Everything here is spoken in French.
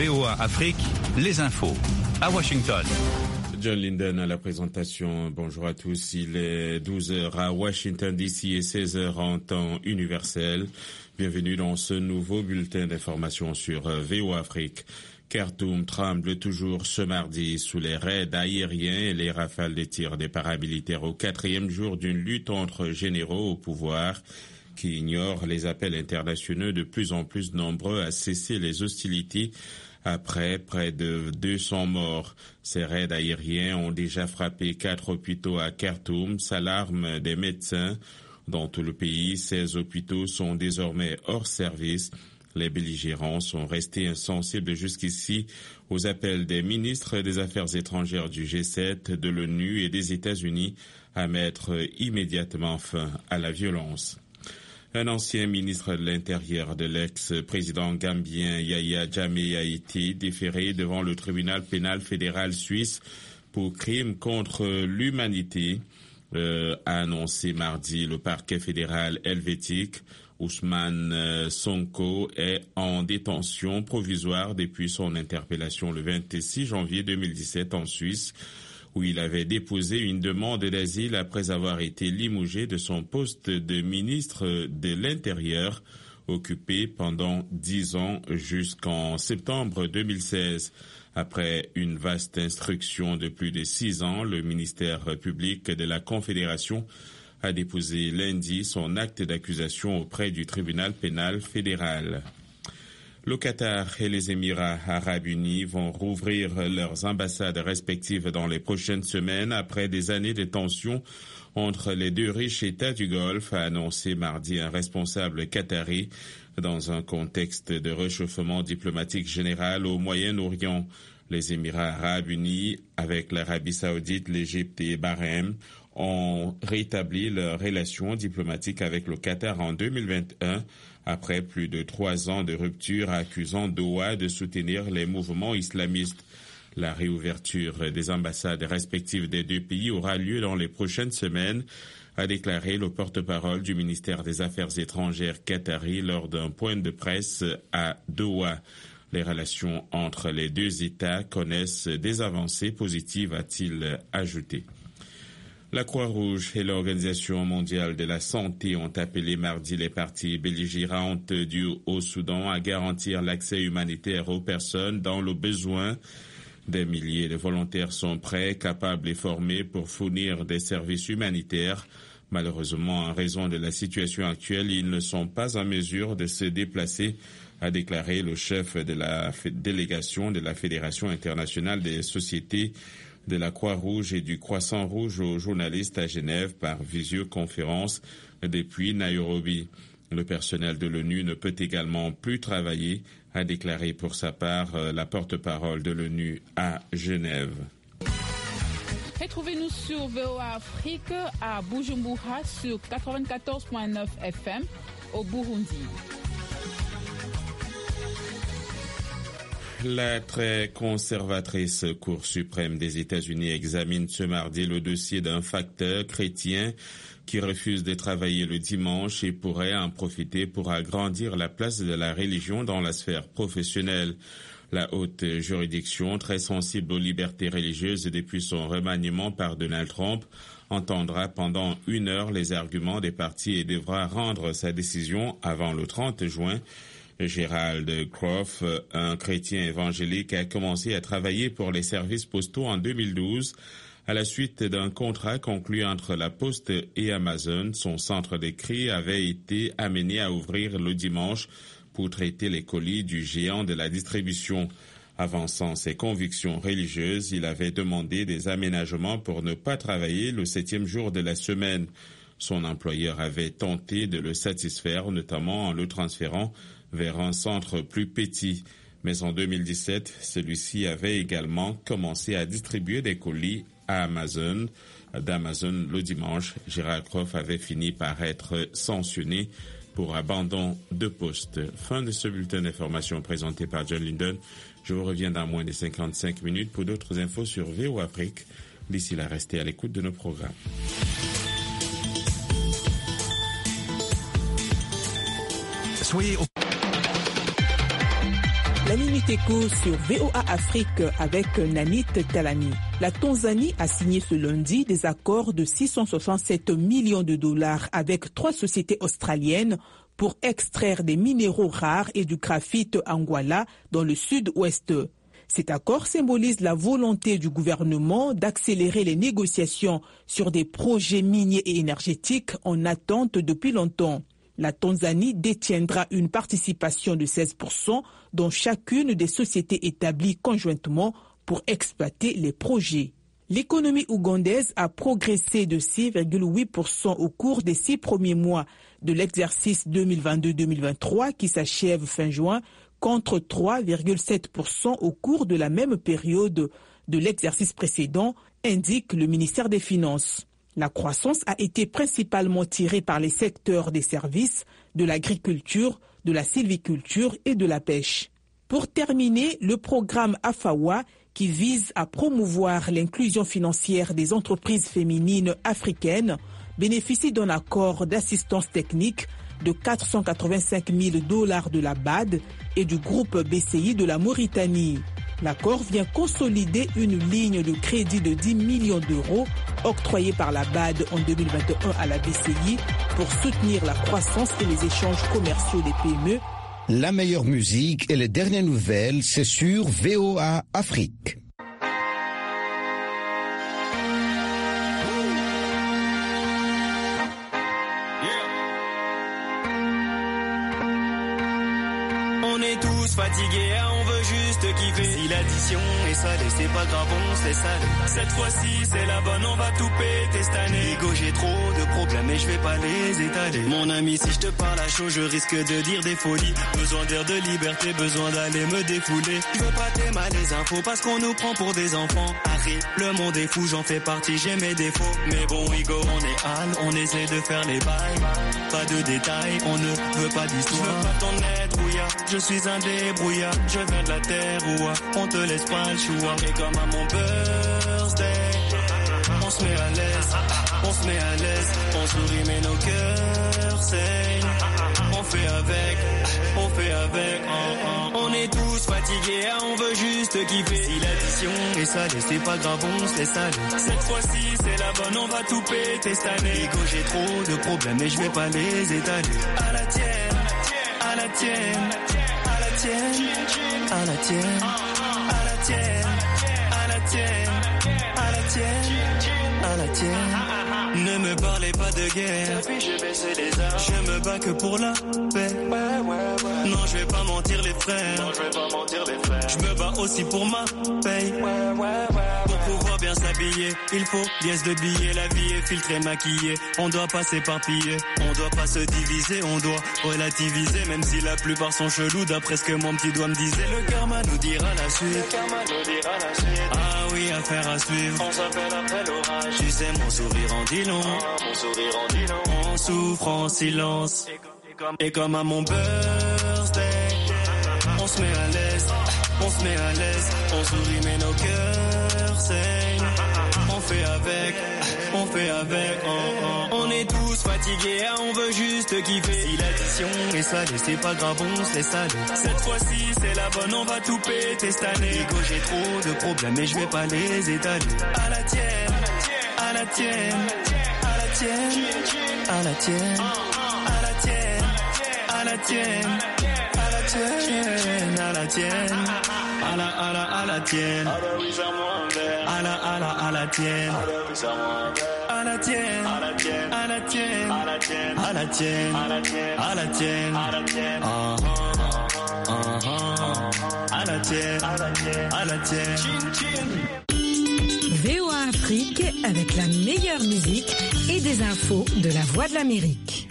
VOA Afrique, les infos. À Washington. John Linden à la présentation. Bonjour à tous. Il est 12h à Washington DC et 16h en temps universel. Bienvenue dans ce nouveau bulletin d'information sur VOA Afrique. Khartoum tremble toujours ce mardi sous les raids aériens et les rafales de tirs des paramilitaires au 4e jour d'une lutte entre généraux au pouvoir qui ignorent les appels internationaux de plus en plus nombreux à cesser les hostilités après près de 200 morts. Ces raids aériens ont déjà frappé 4 hôpitaux à Khartoum, s'alarment des médecins. Dans tout le pays, 16 hôpitaux sont désormais hors service. Les belligérants sont restés insensibles jusqu'ici aux appels des ministres des Affaires étrangères du G7, de l'ONU et des États-Unis à mettre immédiatement fin à la violence. Un ancien ministre de l'Intérieur de l'ex-président gambien Yahya Jammeh a été déféré devant le tribunal pénal fédéral suisse pour crimes contre l'humanité, a annoncé mardi le parquet fédéral helvétique. Ousmane Sonko est en détention provisoire depuis son interpellation le 26 janvier 2017 en Suisse, où il avait déposé une demande d'asile après avoir été limogé de son poste de ministre de l'Intérieur, occupé pendant 10 ans jusqu'en septembre 2016. Après une vaste instruction de plus de 6 ans, le ministère public de la Confédération a déposé lundi son acte d'accusation auprès du tribunal pénal fédéral. Le Qatar et les Émirats arabes unis vont rouvrir leurs ambassades respectives dans les prochaines semaines après des années de tensions entre les deux riches États du Golfe, a annoncé mardi un responsable qatari dans un contexte de réchauffement diplomatique général au Moyen-Orient. Les Émirats arabes unis, avec l'Arabie saoudite, l'Égypte et Bahreïn, ont rétabli leurs relations diplomatiques avec le Qatar en 2021, après plus de 3 ans de rupture accusant Doha de soutenir les mouvements islamistes. La réouverture des ambassades respectives des deux pays aura lieu dans les prochaines semaines, a déclaré le porte-parole du ministère des Affaires étrangères qatari lors d'un point de presse à Doha. Les relations entre les deux États connaissent des avancées positives, a-t-il ajouté. La Croix-Rouge et l'Organisation mondiale de la santé ont appelé mardi les parties belligérantes du Haut-Soudan à garantir l'accès humanitaire aux personnes dans le besoin. Des milliers de volontaires sont prêts, capables et formés pour fournir des services humanitaires. Malheureusement, en raison de la situation actuelle, ils ne sont pas en mesure de se déplacer, a déclaré le chef de la délégation de la Fédération internationale des sociétés de la Croix-Rouge et du Croissant-Rouge aux journalistes à Genève par visioconférence depuis Nairobi. Le personnel de l'ONU ne peut également plus travailler, a déclaré pour sa part la porte-parole de l'ONU à Genève. Retrouvez-nous sur VOA Afrique à Bujumbura sur 94.9 FM au Burundi. La très conservatrice Cour suprême des États-Unis examine ce mardi le dossier d'un facteur chrétien qui refuse de travailler le dimanche et pourrait en profiter pour agrandir la place de la religion dans la sphère professionnelle. La haute juridiction, très sensible aux libertés religieuses depuis son remaniement par Donald Trump, entendra pendant 1 heure les arguments des parties et devra rendre sa décision avant le 30 juin. Gerald Croft, un chrétien évangélique, a commencé à travailler pour les services postaux en 2012. À la suite d'un contrat conclu entre la Poste et Amazon, son centre d'écrit avait été amené à ouvrir le dimanche pour traiter les colis du géant de la distribution. Avançant ses convictions religieuses, il avait demandé des aménagements pour ne pas travailler le 7e jour de la semaine. Son employeur avait tenté de le satisfaire, notamment en le transférant vers un centre plus petit. Mais en 2017, celui-ci avait également commencé à distribuer des colis à d'Amazon le dimanche. Gerald Croft avait fini par être sanctionné pour abandon de poste. Fin de ce bulletin d'information présenté par John Linden. Je vous reviens dans moins de 55 minutes pour d'autres infos sur VOA Afrique. D'ici là, restez à l'écoute de nos programmes. Soyez au... La Minute Éco sur VOA Afrique avec Nanit Talani. La Tanzanie a signé ce lundi des accords de 667 millions de dollars avec 3 sociétés australiennes pour extraire des minéraux rares et du graphite Anguala dans le sud-ouest. Cet accord symbolise la volonté du gouvernement d'accélérer les négociations sur des projets miniers et énergétiques en attente depuis longtemps. La Tanzanie détiendra une participation de 16% dans chacune des sociétés établies conjointement pour exploiter les projets. L'économie ougandaise a progressé de 6,8% au cours des 6 premiers mois de l'exercice 2022-2023 qui s'achève fin juin, contre 3,7% au cours de la même période de l'exercice précédent, indique le ministère des Finances. La croissance a été principalement tirée par les secteurs des services, de l'agriculture, de la sylviculture et de la pêche. Pour terminer, le programme AFAWA, qui vise à promouvoir l'inclusion financière des entreprises féminines africaines, bénéficie d'un accord d'assistance technique de 485 000 $ de la BAD et du groupe BCI de la Mauritanie. L'accord vient consolider une ligne de crédit de 10 millions d'euros octroyée par la BAD en 2021 à la BCI pour soutenir la croissance et les échanges commerciaux des PME. La meilleure musique et les dernières nouvelles, c'est sur VOA Afrique. Fatigué, on veut juste kiffer. Si l'addition est salée, c'est pas grave, on se laisse aller. Cette fois-ci, c'est la bonne, on va tout péter cette année. Ego, j'ai trop de problèmes et je vais pas les étaler. Mon ami, si je te parle à chaud, je risque de dire des folies. Besoin d'air, de liberté, besoin d'aller me défouler. Je veux pas t'aimer les infos parce qu'on nous prend pour des enfants. Harry, le monde est fou, j'en fais partie, j'ai mes défauts. Mais bon, Ego, on est hal, on essaie de faire les bails. Pas de détails, on ne veut pas d'histoire. Je veux pas ton aide, brouillard, je suis un débrouillard. Je viens de la terre où on te laisse pas le choix. Et comme à mon birthday, on se met à l'aise, on se met à l'aise. On sourit mais nos cœurs saignent. On fait avec, on fait avec. On est tous fatigués, on veut juste kiffer. Si l'addition est salée, c'est pas grave, on se laisse aller. Cette fois-ci, c'est la bonne, on va tout péter cette année. Ego, j'ai trop de problèmes et je vais pas les étaler. À la tienne, à la tienne. À la tienne, à la tienne, à la tienne, à la tienne, à la tienne, à la tienne. Ne me parlez pas de guerre, je me bats que pour la paix. Non, je vais pas mentir les frères, je me bats aussi pour ma paye. Pour pouvoir bien s'habiller, il faut liesse de billets. La vie est filtrée, maquillée, on doit pas s'éparpiller. On doit pas se diviser, on doit relativiser. Même si la plupart sont chelous, d'après ce que mon petit doigt me disait. Le karma nous dira la suite. Ah oui, affaire à suivre. On s'appelle après l'orage. Tu sais, mon sourire en dit long. On souffre en silence. Et comme à mon birthday, on se met à l'aise, on se met à l'aise. On sourit mais nos cœurs saignent. On fait avec, on fait avec. On est tous fatigués, on veut juste kiffer. Si l'addition est salée, c'est pas grave, on se laisse aller. Cette fois-ci, c'est la bonne, on va tout péter cette année. Ego, j'ai trop de problèmes et je vais pas les étaler. À la tienne, à la tienne, à la tienne, à la tienne, à la tienne, à la tienne, à la tienne, à la tienne, à la tienne, à la tienne, à la tienne, à la tienne, à la tienne, à la tienne, à la tienne, à la tienne. VOA Afrique avec la meilleure musique et des infos de la Voix de l'Amérique.